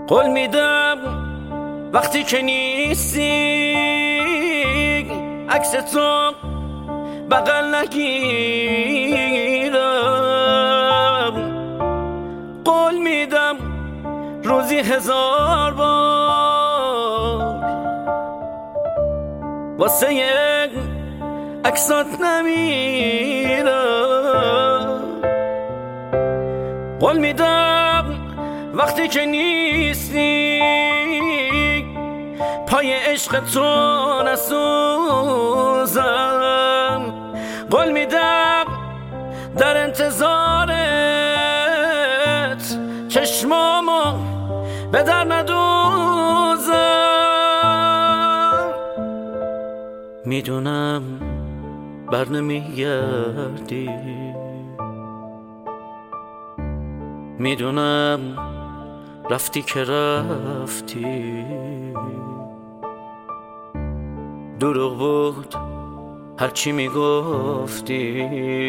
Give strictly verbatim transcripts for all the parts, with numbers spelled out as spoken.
قول میدم وقتی که نیستی عکس تو بغل نگیرم. قول میدم روزی هزار بار واسه یک عکسات نمیرم. قول میدم وقتی که نیستی پای عشق تو نسوزم. قول میدم در انتظارت چشمامو به در ندوزم. میدونم بر نمیگردی، میدونم رفتی که رفتی. دروغ بود هرچی میگفتی،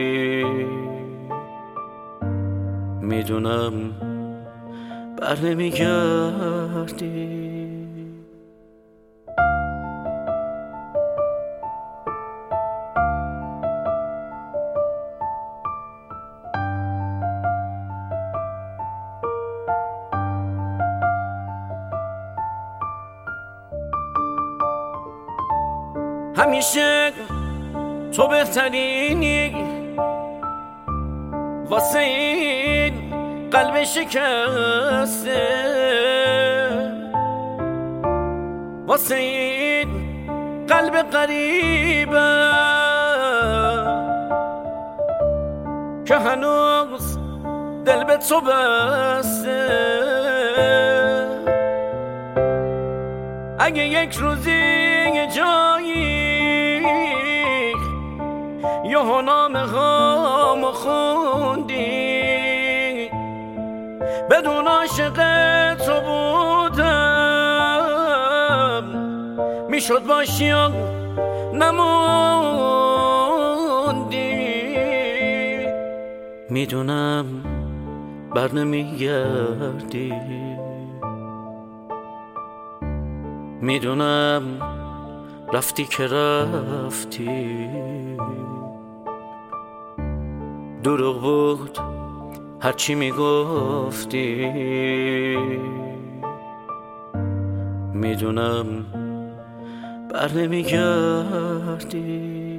میدونم بر نمیگردی. همیشه تو بهترینی واسه این قلب شکسته، واسه این قلب غریبه که هنوز دل به تو بسته. اگه یک روزی یه جایی یه نامه هامو خوندی بدون عاشق تو بودم، میشد باشی و نموندی. میدونم بر نمیگردی، میدونم رفتی که رفتی. دروغ بود هرچی میگفتی، میدونم بر نمیگردی.